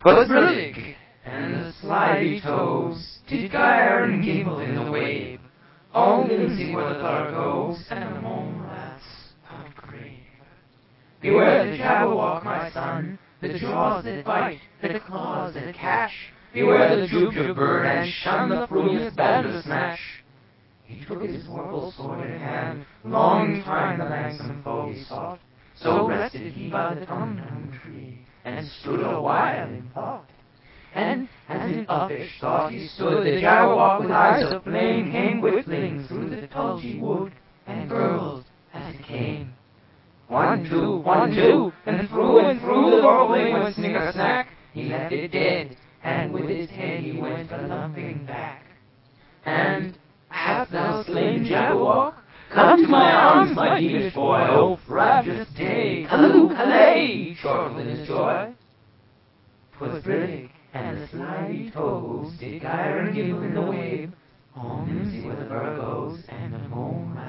'Twas brillig, and the slithy toves did gyre and gimble in the wabe. All mimsy were the thurgoves, and the mome rats of grave. Beware the Jabberwock, my son, the jaws that bite, the claws that catch. Beware the Jubjub bird, and shun the frumious Bandersnatch. He took his vorpal sword in hand, long time the manxome foe he sought. So rested he by the Tumtum tree, and stood a while in thought. And, as in uffish thought he stood, the Jabberwock with eyes of flame came whiffling through the tulgey wood, and gurgled as it came. 1, 2, 1, 2, and through the gobbling went Snicker-Snack. He left it dead, and with its head he went a-lumping back. And, hast thou slain Jabberwock? Come to my arms, my devish boy, O frabjous day, halloo, hallay, chortled in his joy. 'Twas brillig, and the slithy toves did gyre and gimble in the wabe. All mimsy were the Virgos, and the mome